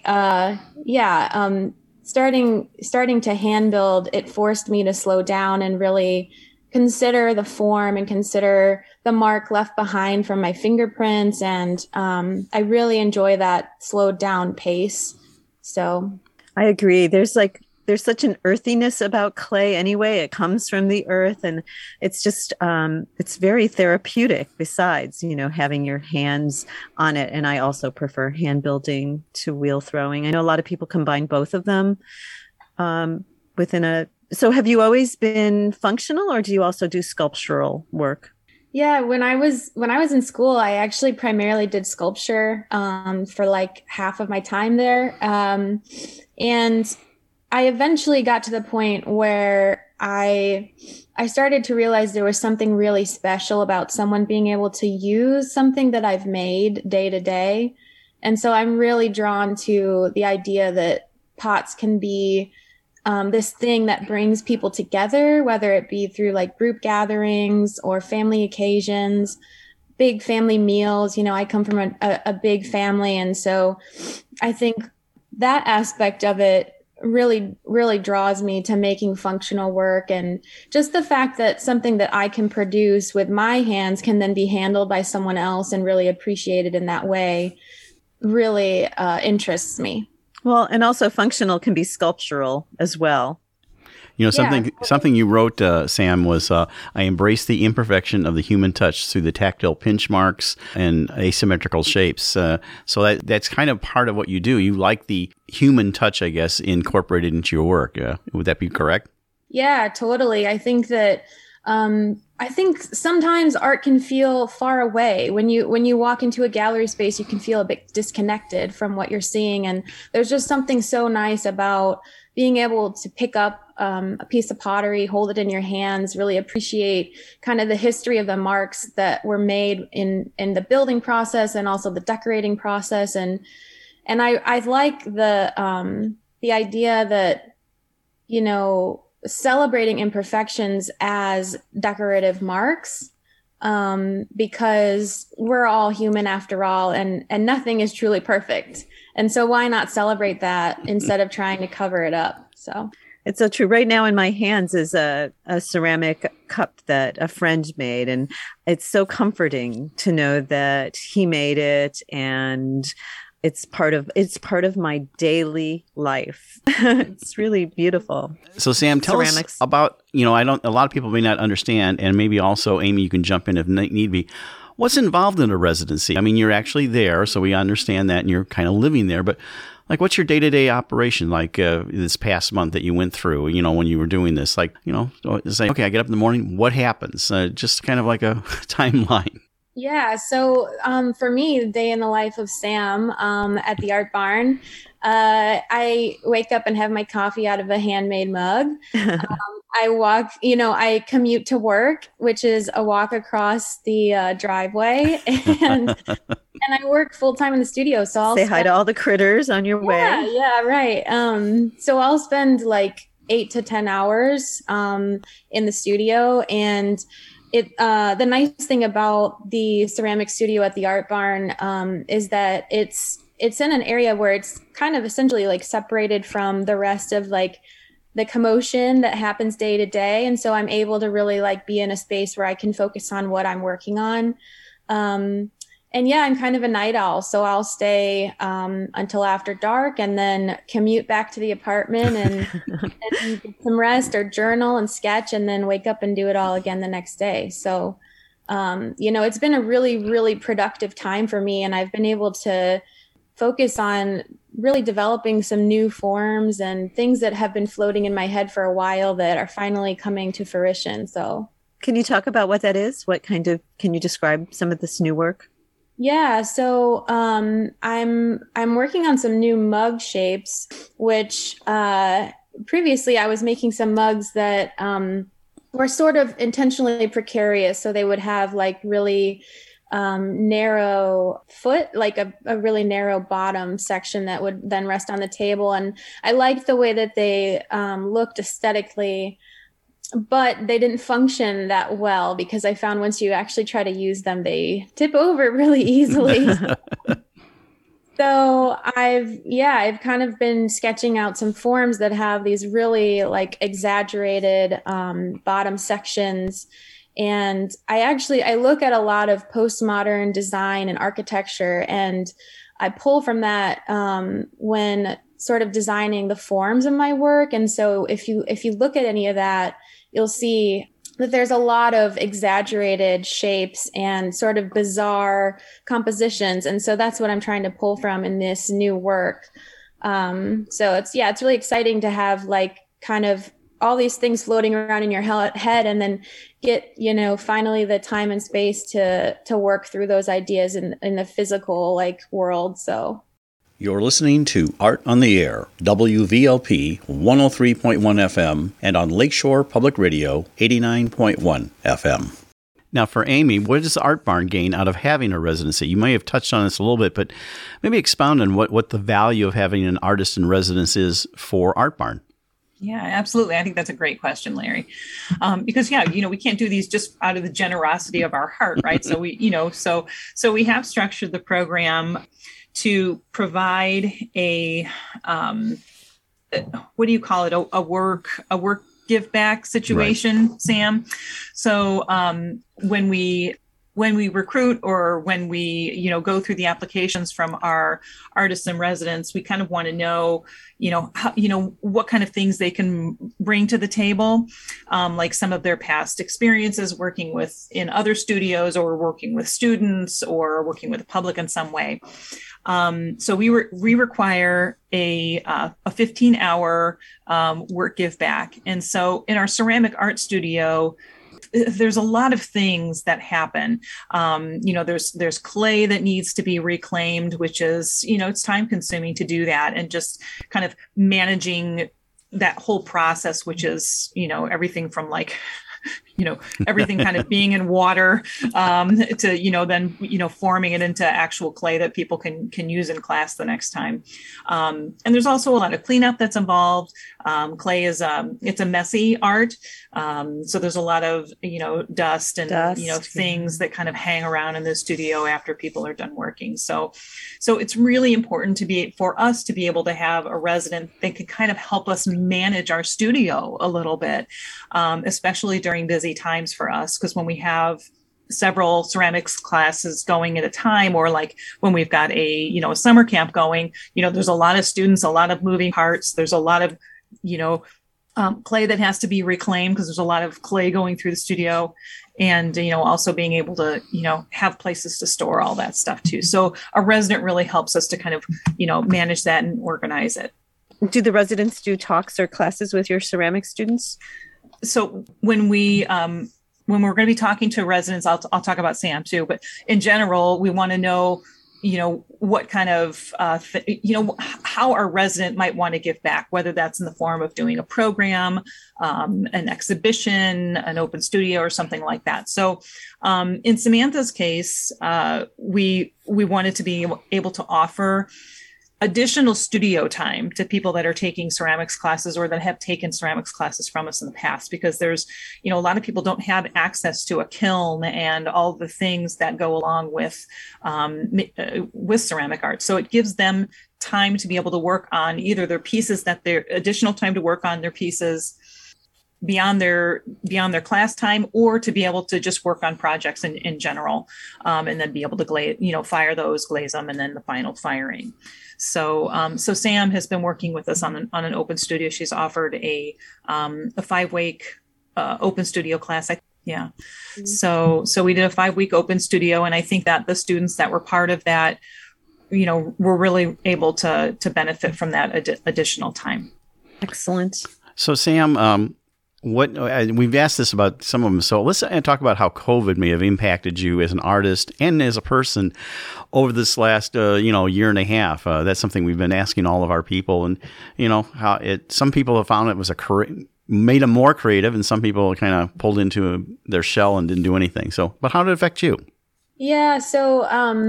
starting to hand build, it forced me to slow down and really consider the form and consider the mark left behind from my fingerprints. And I really enjoy that slowed down pace. So I agree. There's such an earthiness about clay anyway. It comes from the earth, and it's just, it's very therapeutic besides, having your hands on it. And I also prefer hand building to wheel throwing. I know a lot of people combine both of them So have you always been functional, or do you also do sculptural work? Yeah, when I was in school, I actually primarily did sculpture for like half of my time there. And I eventually got to the point where I started to realize there was something really special about someone being able to use something that I've made day to day. And so I'm really drawn to the idea that pots can be this thing that brings people together, whether it be through like group gatherings or family occasions, big family meals. I come from a big family. And so I think that aspect of it really, really draws me to making functional work. And just the fact that something that I can produce with my hands can then be handled by someone else and really appreciated in that way really interests me. Well, and also functional can be sculptural as well. Something you wrote, Sam, was I embrace the imperfection of the human touch through the tactile pinch marks and asymmetrical shapes. So that's kind of part of what you do. You like the human touch, I guess, incorporated into your work. Would that be correct? Yeah, totally. I think that I think sometimes art can feel far away. When you walk into a gallery space, you can feel a bit disconnected from what you're seeing. And there's just something so nice about being able to pick up a piece of pottery, hold it in your hands, really appreciate kind of the history of the marks that were made in the building process and also the decorating process. And I like the idea that, celebrating imperfections as decorative marks, because we're all human after all, and nothing is truly perfect. And so why not celebrate that instead of trying to cover it up? So it's so true. Right now in my hands is a ceramic cup that a friend made. And it's so comforting to know that he made it, and it's part of my daily life. It's really beautiful. So Sam, tell us about, a lot of people may not understand, and maybe also Amy, you can jump in if need be. What's involved in a residency? I mean, you're actually there, so we understand that, and you're kind of living there, but like, what's your day-to-day operation like this past month that you went through, when you were doing this? Like, say, okay, I get up in the morning, what happens? Just kind of like a timeline. Yeah. So for me, the day in the life of Sam at the Art Barn, I wake up and have my coffee out of a handmade mug. I walk, I commute to work, which is a walk across the driveway, and I work full time in the studio. So I'll say hi to all the critters on your way. Yeah, right. So I'll spend like 8 to 10 hours in the studio, and the nice thing about the ceramic studio at the Art Barn is that it's in an area where it's kind of essentially like separated from the rest of like the commotion that happens day to day. And so I'm able to really like be in a space where I can focus on what I'm working on. And yeah, I'm kind of a night owl, so I'll stay until after dark and then commute back to the apartment and get some rest or journal and sketch, and then wake up and do it all again the next day. So, it's been a really, really productive time for me, and I've been able to focus on really developing some new forms and things that have been floating in my head for a while that are finally coming to fruition. So, can you talk about what that is? Can you describe some of this new work? Yeah, so I'm working on some new mug shapes, which previously I was making some mugs that were sort of intentionally precarious. So they would have like really narrow foot, like a really narrow bottom section that would then rest on the table. And I liked the way that they looked aesthetically, but they didn't function that well because I found once you actually try to use them, they tip over really easily. So I've kind of been sketching out some forms that have these really like exaggerated bottom sections. And I look at a lot of postmodern design and architecture, and I pull from that when sort of designing the forms of my work. And so if you look at any of that, you'll see that there's a lot of exaggerated shapes and sort of bizarre compositions. And so that's what I'm trying to pull from in this new work. So it's really exciting to have like kind of all these things floating around in your head and then get, finally the time and space to work through those ideas in the physical like world. So you're listening to Art on the Air, WVLP 103.1 FM, and on Lakeshore Public Radio 89.1 FM. Now, for Amy, what does Art Barn gain out of having a residency? You may have touched on this a little bit, but maybe expound on what the value of having an artist in residence is for Art Barn. Yeah, absolutely. I think that's a great question, Larry. Because we can't do these just out of the generosity of our heart, right? So so we have structured the program to provide a what do you call it? A work give back situation, right. Sam. So when we recruit or when we, go through the applications from our artists in residence, we kind of want to know, how, what kind of things they can bring to the table, like some of their past experiences working in other studios or working with students or working with the public in some way. So we require a 15-hour work give back. And so in our ceramic art studio, there's a lot of things that happen. There's clay that needs to be reclaimed, which is, it's time consuming to do that, and just kind of managing that whole process, which is, everything from like, everything kind of being in water to, then, forming it into actual clay that people can use in class the next time. And there's also a lot of cleanup that's involved. Clay is, it's a messy art. So there's a lot of, dust and, things that kind of hang around in the studio after people are done working. So it's really important for us to be able to have a resident that can kind of help us manage our studio a little bit, especially during busy times for us. Because when we have several ceramics classes going at a time, or like when we've got a summer camp going, there's a lot of students, a lot of moving parts. There's a lot of, clay that has to be reclaimed because there's a lot of clay going through the studio, and, also being able to, have places to store all that stuff too. So a resident really helps us to kind of, manage that and organize it. Do the residents do talks or classes with your ceramic students? So when we're going to be talking to residents, I'll talk about Sam too, but in general, we want to know, what kind of, how our resident might want to give back, whether that's in the form of doing a program, an exhibition, an open studio, or something like that. So in Samantha's case, we wanted to be able to offer additional studio time to people that are taking ceramics classes or that have taken ceramics classes from us in the past, because there's, a lot of people don't have access to a kiln and all the things that go along with ceramic art. So it gives them time to be able to work on either their pieces, that they're additional time to work on their pieces beyond their class time, or to be able to just work on projects in general, and then be able to fire those, glaze them, and then the final firing. So Sam has been working with us on an open studio. She's offered a 5-week open studio class. Mm-hmm. So we did a 5-week open studio, and I think that the students that were part of that, were really able to benefit from that additional time. Excellent. So Sam, we've asked this about some of them. So let's talk about how COVID may have impacted you as an artist and as a person over this last, year and a half. That's something we've been asking all of our people, and how some people have found it was made them more creative, and some people kind of pulled into their shell and didn't do anything. So, but how did it affect you? Yeah, so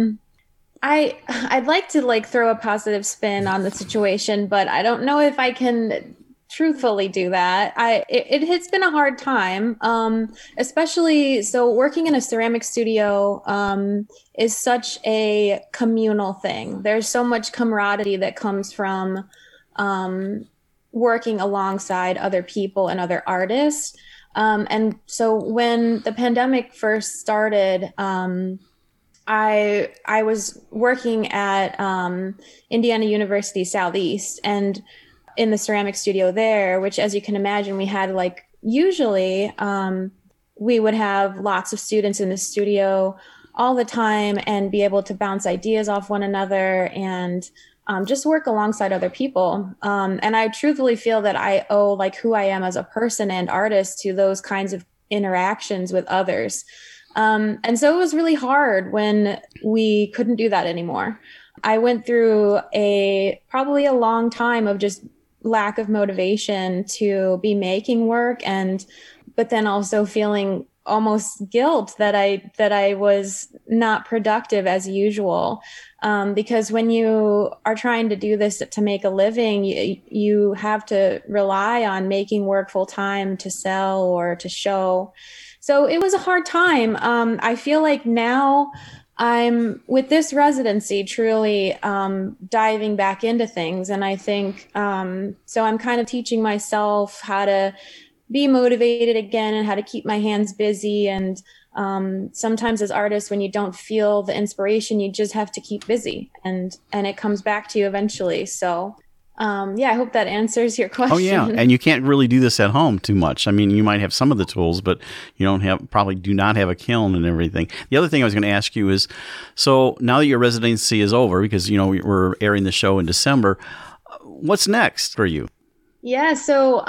I'd like to like throw a positive spin on the situation, but I don't know if I can truthfully do that. It has been a hard time, especially so working in a ceramic studio is such a communal thing. There's so much camaraderie that comes from working alongside other people and other artists. And so when the pandemic first started, I was working at Indiana University Southeast and in the ceramic studio there, which, as you can imagine, we had like usually we would have lots of students in the studio all the time and be able to bounce ideas off one another and just work alongside other people. And I truthfully feel that I owe like who I am as a person and artist to those kinds of interactions with others. And so it was really hard when we couldn't do that anymore. I went through probably a long time of just lack of motivation to be making work, but then also feeling almost guilt that I was not productive as usual. Because when you are trying to do this to make a living, you have to rely on making work full time to sell or to show. So it was a hard time. I feel like now I'm with this residency truly diving back into things. And I think so I'm kind of teaching myself how to be motivated again and how to keep my hands busy. And sometimes as artists, when you don't feel the inspiration, you just have to keep busy and it comes back to you eventually. So I hope that answers your question. Oh, yeah. And you can't really do this at home too much. I mean, you might have some of the tools, but you probably do not have a kiln and everything. The other thing I was going to ask you is, so now that your residency is over, because, we're airing the show in December, what's next for you? Yeah. So,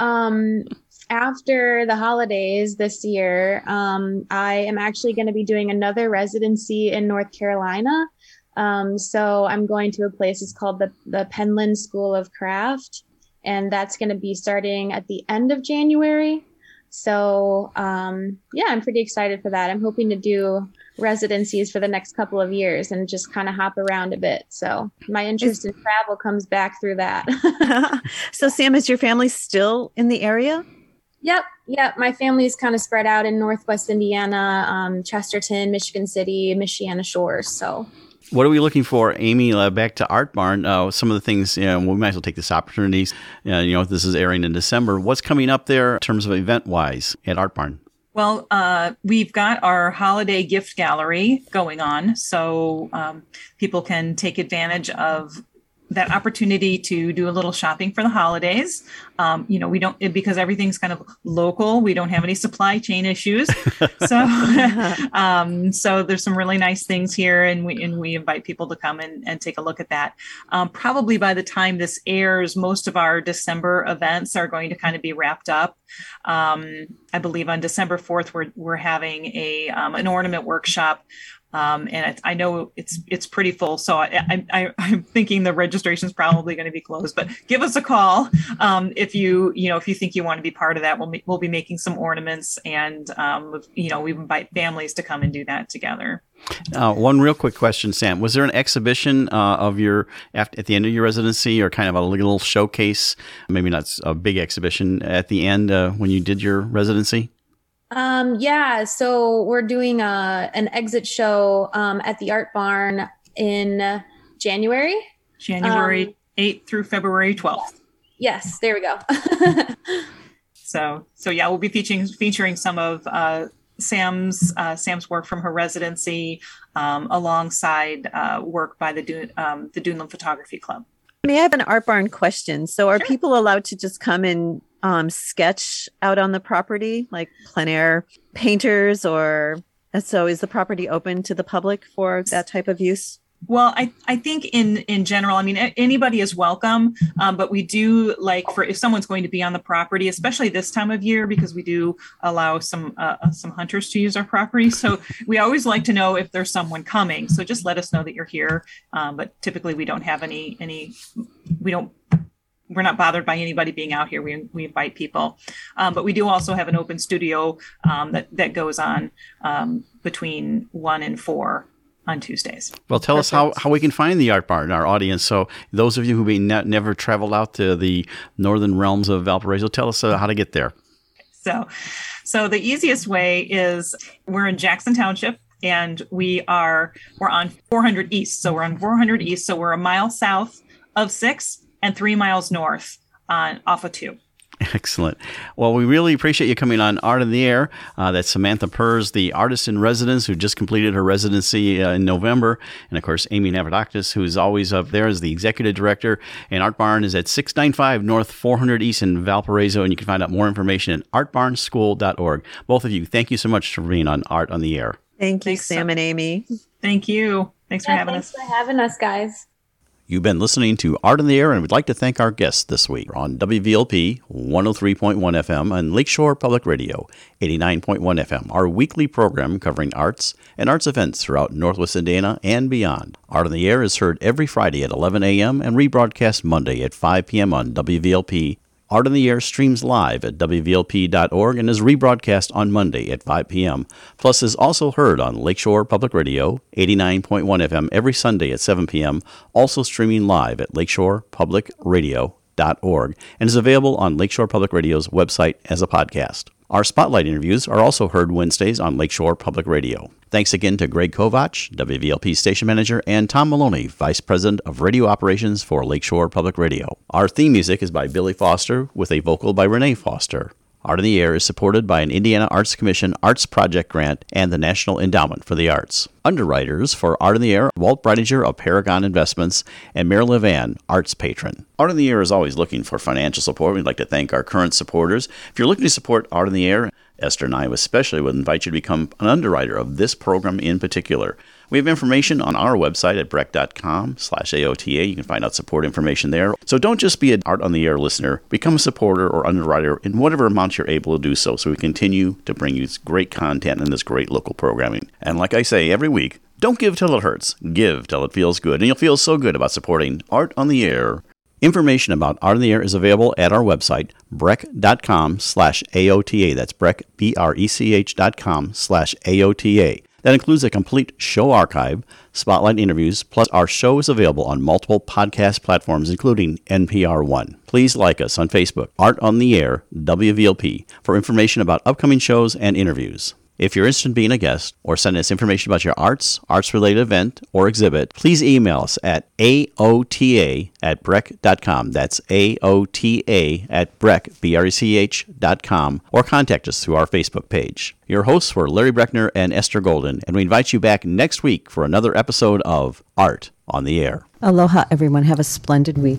after the holidays this year, I am actually going to be doing another residency in North Carolina. So I'm going to a place, it's called the Penland School of Craft, and that's going to be starting at the end of January. So, I'm pretty excited for that. I'm hoping to do residencies for the next couple of years and just kind of hop around a bit. So my interest in travel comes back through that. So Sam, is your family still in the area? Yep. My family is kind of spread out in Northwest Indiana, Chesterton, Michigan City, Michiana Shores. So what are we looking for, Amy? Back to Art Barn. Some of the things, we might as well take this opportunity. This is airing in December. What's coming up there in terms of event-wise at Art Barn? Well, we've got our holiday gift gallery going on, so people can take advantage of that opportunity to do a little shopping for the holidays. We don't, because everything's kind of local, we don't have any supply chain issues. So there's some really nice things here, and we invite people to come and take a look at that. Probably by the time this airs, most of our December events are going to kind of be wrapped up. I believe on December 4th, we're having an ornament workshop. And I know it's pretty full, so I'm thinking the registration is probably going to be closed. But give us a call if you think you want to be part of that. We'll be making some ornaments, and we invite families to come and do that together. One real quick question, Sam. Was there an exhibition at the end of your residency, or kind of a little showcase? Maybe not a big exhibition at the end when you did your residency? So we're doing an exit show at the Art Barn in January 8th through February 12th. Yes, there we go. So we'll be featuring some of Sam's work from her residency alongside work by the Duneland Photography Club. May I have an Art Barn question? So are people allowed to just come and sketch out on the property, like plein air painters, so is the property open to the public for that type of use? Well, I think in general, I mean, anybody is welcome, but we do like if someone's going to be on the property, especially this time of year, because we do allow some hunters to use our property. So we always like to know if there's someone coming. So just let us know that you're here. But typically we don't have we're not bothered by anybody being out here. We invite people, but we do also have an open studio that goes on between 1 and 4 on Tuesdays. Well, tell us how we can find the Art Barn, our audience. So those of you who may never traveled out to the northern realms of Valparaiso, tell us how to get there. So the easiest way is we're in Jackson Township, and we're on 400 East. So we're on 400 East. So we're a mile south of 6 and 3 miles north off of 2. Excellent. Well, we really appreciate you coming on Art in the Air. That's Samantha Purz, the artist in residence who just completed her residency in November. And, of course, Amy Navradakis, who's always up there as the executive director. And Art Barn is at 695 North 400 East in Valparaiso. And you can find out more information at artbarnschool.org. Both of you, thank you so much for being on Art on the Air. Thank you, Sam and Amy. Thank you. Thanks for having us. Thanks for having us, guys. You've been listening to Art in the Air, and we'd like to thank our guests this week on WVLP 103.1 FM and Lakeshore Public Radio 89.1 FM, our weekly program covering arts and arts events throughout Northwest Indiana and beyond. Art in the Air is heard every Friday at 11 a.m. and rebroadcast Monday at 5 p.m. on WVLP. Art in the Air streams live at WVLP.org and is rebroadcast on Monday at 5 p.m. Plus is also heard on Lakeshore Public Radio, 89.1 FM every Sunday at 7 p.m., also streaming live at lakeshorepublicradio.org and is available on Lakeshore Public Radio's website as a podcast. Our spotlight interviews are also heard Wednesdays on Lakeshore Public Radio. Thanks again to Greg Kovach, WVLP station manager, and Tom Maloney, vice president of radio operations for Lakeshore Public Radio. Our theme music is by Billy Foster with a vocal by Renee Foster. Art in the Air is supported by an Indiana Arts Commission Arts Project Grant and the National Endowment for the Arts. Underwriters for Art in the Air, Walt Breidinger of Paragon Investments and Marilyn Van, Arts Patron. Art in the Air is always looking for financial support. We'd like to thank our current supporters. If you're looking to support Art in the Air, Esther and I especially would invite you to become an underwriter of this program in particular. We have information on our website at breck.com/AOTA. You can find out support information there. So don't just be an Art on the Air listener. Become a supporter or underwriter in whatever amount you're able to do so we continue to bring you great content and this great local programming. And like I say every week, don't give till it hurts. Give till it feels good. And you'll feel so good about supporting Art on the Air. Information about Art in the Air is available at our website, breck.com/AOTA. That's Breck, BRECH.com/AOTA. That includes a complete show archive, spotlight interviews, plus our show is available on multiple podcast platforms, including NPR One. Please like us on Facebook, Art on the Air, WVLP, for information about upcoming shows and interviews. If you're interested in being a guest or sending us information about your arts-related event or exhibit, please email us at aota@breck.com. That's aota@breck, BRECH.com, or contact us through our Facebook page. Your hosts were Larry Breckner and Esther Golden, and we invite you back next week for another episode of Art on the Air. Aloha, everyone. Have a splendid week.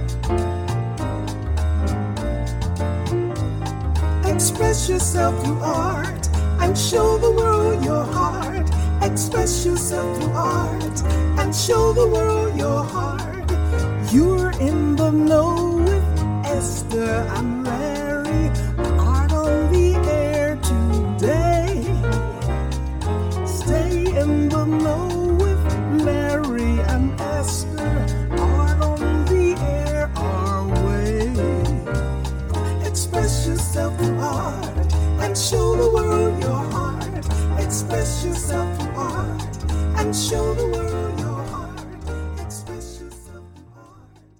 Express yourself through art and show the world your heart. Express yourself through art and show the world your heart. You're in the know with Esther and Ray.